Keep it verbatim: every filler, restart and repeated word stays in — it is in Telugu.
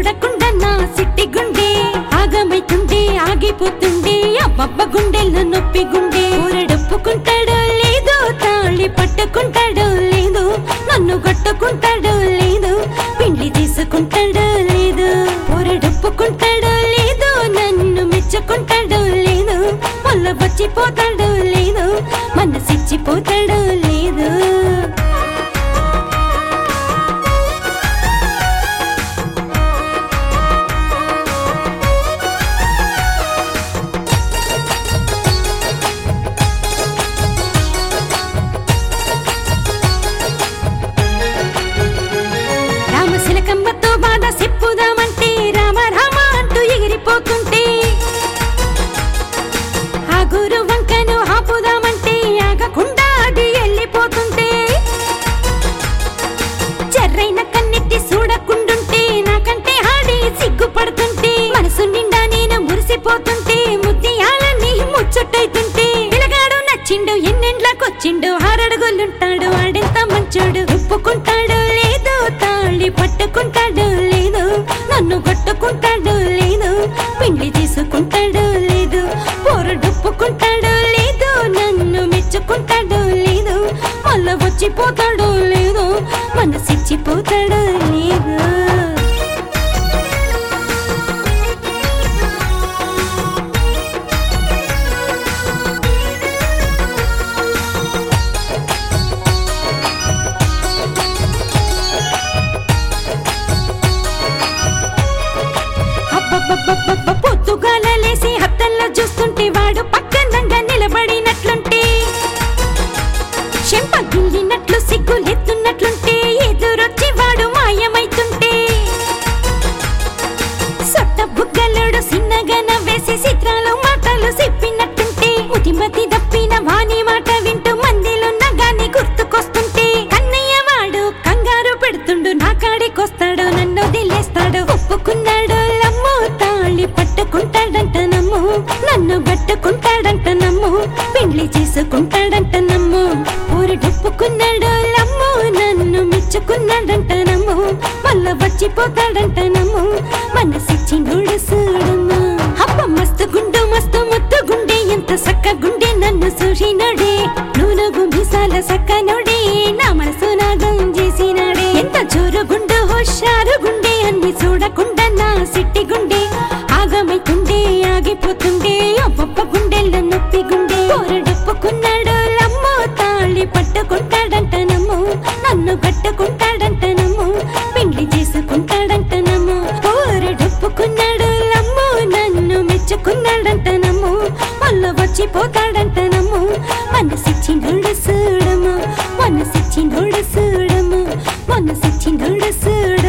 చూడకుండా నా సిట్టి గుండె ఆగమైతుండే ఆగిపోతుండే అబ్బబ్బ గుండెల్లో నొప్పి గుండె ఊరడొప్పుకుంటాడో లేదో తాళి పట్టుకుంటాడో లేదు నన్ను కట్టుకుంటాడో లేదు పిండి తీసుకుంటాడో లేదు ఊరడొప్పుకుంటాడో లేదో నన్ను మెచ్చుకుంటాడో లేదు మళ్ళా వచ్చిపోతాడో లేదు మనసిచ్చిపోతాడో లేదు రామశిలకమ్మతో బాధ చెప్పుదామంటే రామ రామ అంటూ ఎగిరిపోతుంటే ఆ గురు వంకను ఆపుదామంటే ఆగకుండా అది వెళ్ళిపోతుంటే చెర్రైన కన్నెత్తి చూడకుండుంటే నాకంటే ఆడి సిగ్గుపడుతుంటే మనసు నిండా నేను మురిసిపోతుంటే ముత్యాలని ముచ్చటైతుంటే పిలగాడు నచ్చిండు ఎన్నెండ్లకొచ్చిండు ఆరడుగులుంటాడు ఆడెంత మంచోడు ఒప్పుకుంటాడు లేదో తాళి పట్టుకుంటాడు లేదు నన్ను కట్టుకుంటాడు లేదు పిండి తీసుకుంటాడు లేదు పొరడొప్పుకుంటాడు లేదు నన్ను మెచ్చుకుంటాడు లేదు మళ్ళా వచ్చిపోతాడు లేదు మనసిచ్చిపోతాడు లేదు పొద్దుగాలేసి హత్తల్లో చూస్తుంటే వాడు పక్కనంగా నిలబడినట్లుంటే చెంపగిల్లినట్లు సిగ్గులెత్తున్నట్లుంటే ఎదురొచ్చి వాడు మాయమైతుంటే సొట్ట బుగ్గలుడు సిన్నగా నవ్వేసి చిత్రాలు మాటలు చెప్పినట్టుంటే ముతిమతి దప్పిన వాణి మాట వింటూ మందిలున్న గాని గుర్తుకొస్తుంటే కన్నయ్య వాడు కంగారు పెడుతుండు నా కాడికొస్తాడు నన్ను వదిలేస్తాడు ఒప్పుకున్నాడు లమ్ము తాళి పట్టుకుంటాడంట నమ్ము నన్ను గట్టుకుంటాడంట నమ్ము పెళ్లి చేసుకుంటాడంట నమ్ము ఊరడొప్పుకున్నాడు లమ్ము నన్ను మెచ్చుకున్నాడంట నమ్ము మళ్ళా వచ్చిపోతాడంట నమ్ము మనసిచ్చినోడు చూడమ్ము అప్ప మస్తు గుండు మస్తు ముత్తు గుండె ఎంత సక్క గుండె నన్ను చూసినోడే నూనెగు మిసాల సక్కనోడే నా మనసు నాగం చేసినాడే ఎంత జోరు గుండు హుషారు గుండె అన్ని చూడకుండా నా సిట్టి గుండె ఆగమైతుండే ఆగిపోతుండే అబ్బబ్బ గుండెల్లో నొప్పి గుండె ఊరడొప్పుకున్నాడు లమ్ము తాళి పట్టుకుంటాడంట నమ్ము నన్ను కట్టుకుంటాడంట నమ్ము పెళ్లి చేసుకుంటాడంట నమ్ము ఊరడొప్పుకున్నాడు లమ్ము నన్ను మెచ్చుకున్నాడంట నమ్ము మళ్ళా వచ్చిపోతాడంట నమ్ము మనసిచ్చినోడు చూడము మనసిచ్చినోడు చూడము మనసిచ్చినోడు చూడ